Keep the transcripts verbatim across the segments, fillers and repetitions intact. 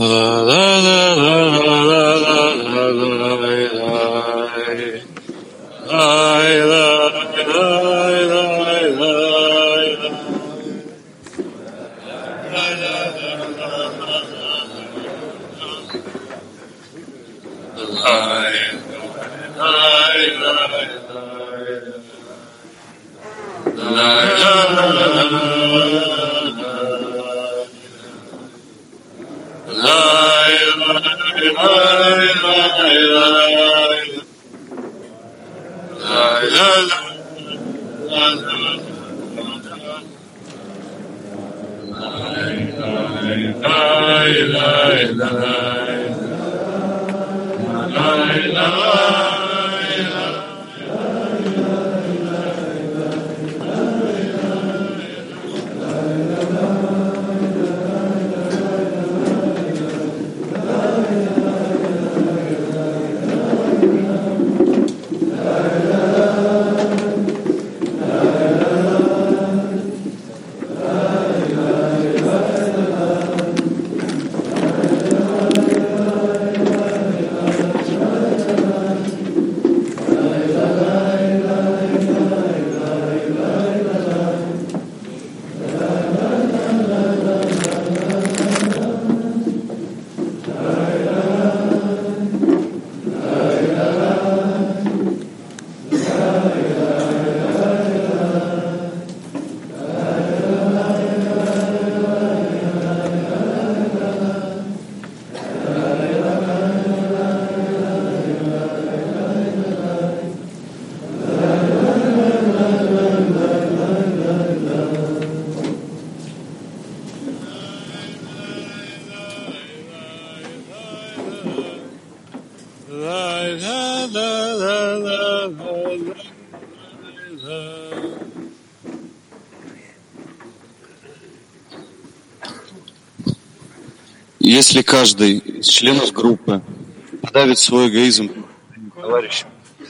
Если каждый из членов группы подавит свой эгоизм товарищам,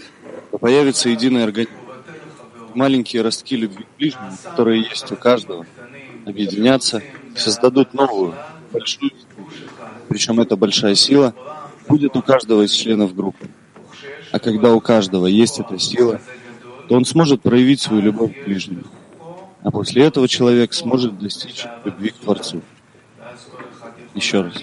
то появится единый организм. Маленькие ростки любви к ближнему, которые есть у каждого, объединятся и создадут новую, большую силу. Причем эта большая сила будет у каждого из членов группы. А когда у каждого есть эта сила, то он сможет проявить свою любовь к ближнему. А после этого человек сможет достичь любви к Творцу. Еще раз.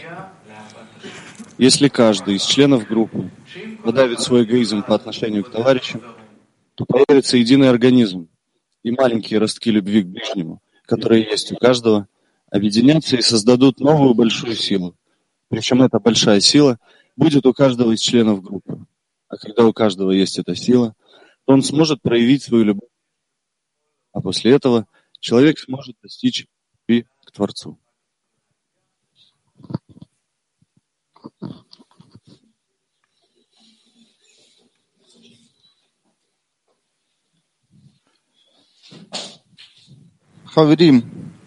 Если каждый из членов группы подавит свой эгоизм по отношению к товарищам, то появится единый организм, и маленькие ростки любви к ближнему, которые есть у каждого, объединятся и создадут новую большую силу. Причем эта большая сила будет у каждого из членов группы. А когда у каждого есть эта сила, то он сможет проявить свою любовь. А после этого человек сможет достичь любви к Творцу. Хаверим,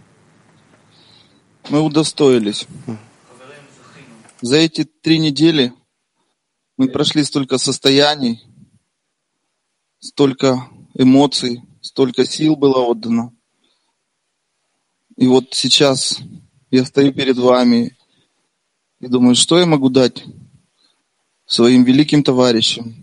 мы удостоились. За эти три недели мы прошли столько состояний, столько эмоций, столько сил было отдано. И вот сейчас я стою перед вами и думаю, что я могу дать своим великим товарищам.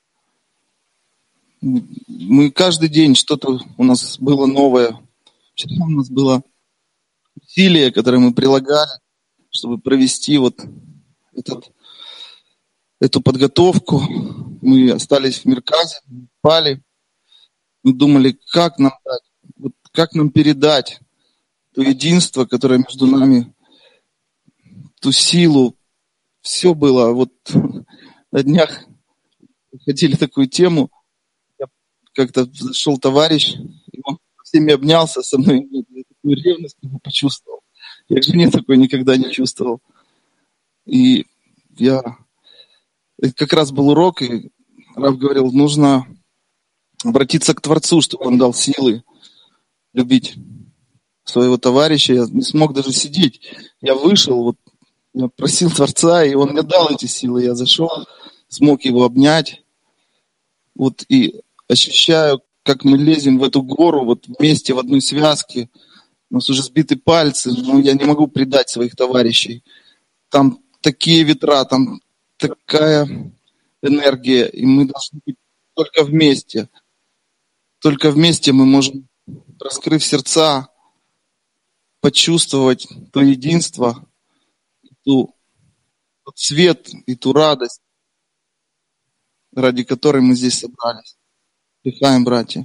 Мы каждый день что-то у нас было новое. Вчера у нас было усилие, которое мы прилагали, чтобы провести вот этот, эту подготовку. Мы остались в Мерказе, спали. Мы думали, как нам дать, вот как нам передать то единство, которое между нами, ту силу. Все было. Вот на днях хотели такую тему. Я как-то зашел товарищ, и он со всеми обнялся со мной. Я такую ревность почувствовал. Я к жене такой никогда не чувствовал. И я... Это как раз был урок, и Рав говорил, нужно обратиться к Творцу, чтобы он дал силы любить своего товарища. Я не смог даже сидеть. Я вышел, вот я просил Творца, и он мне дал эти силы. Я зашел, смог его обнять. Вот и ощущаю, как мы лезем в эту гору, вот вместе, в одной связке. У нас уже сбиты пальцы, но я не могу предать своих товарищей. там такие ветра, там такая энергия, и мы должны быть только вместе. Только вместе мы можем, раскрыв сердца, почувствовать то единство, ту, тот свет и ту радость, ради которой мы здесь собрались. Дыхаем, братья.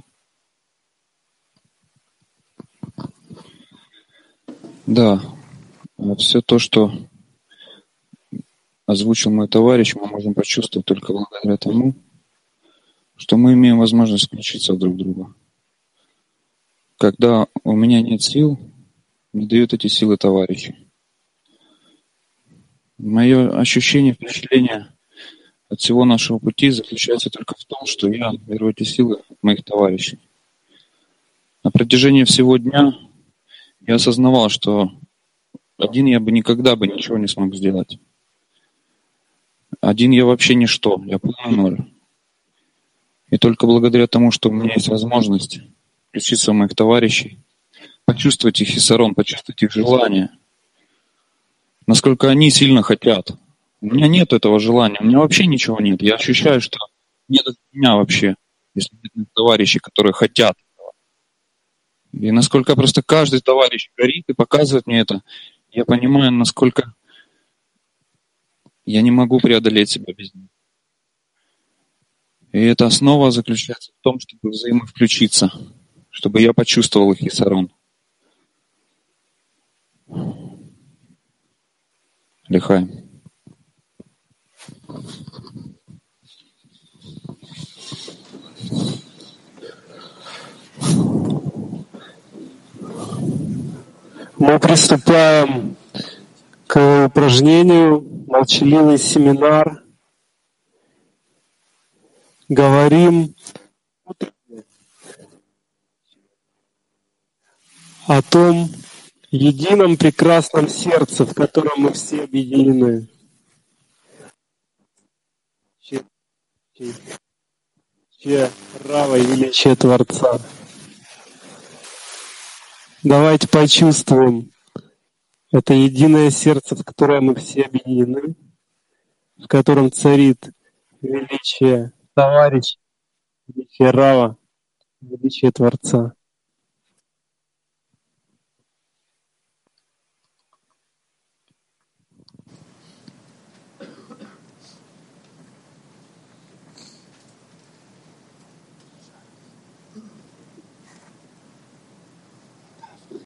Да, все то, что озвучил мой товарищ, мы можем почувствовать только благодаря тому, что мы имеем возможность включиться друг в друга. Когда у меня нет сил, мне дают эти силы товарищи. Мое ощущение, впечатление от всего нашего пути заключается только в том, что я беру эти силы от моих товарищей. На протяжении всего дня я осознавал, что один я бы никогда бы ничего не смог сделать. Один я вообще ничто, я полный ноль. И только благодаря тому, что у меня есть возможность включиться в моих товарищей, почувствовать их хисарон, почувствовать их желание, насколько они сильно хотят. У меня нет этого желания, у меня вообще ничего нет. Я ощущаю, что нет от меня вообще, если нет товарищей, которые хотят этого. И насколько просто каждый товарищ горит и показывает мне это, я понимаю, насколько я не могу преодолеть себя без них. И эта основа заключается в том, чтобы взаимовключиться, чтобы я почувствовал их хисарон. Лихай. Мы приступаем к упражнению «Молчаливый семинар». Говорим о том едином прекрасном сердце, в котором мы все объединены. Величие Рава и величие Творца. Давайте почувствуем это единое сердце, в которое мы все объединены, в котором царит величие Товарища, величие Рава, величие Творца.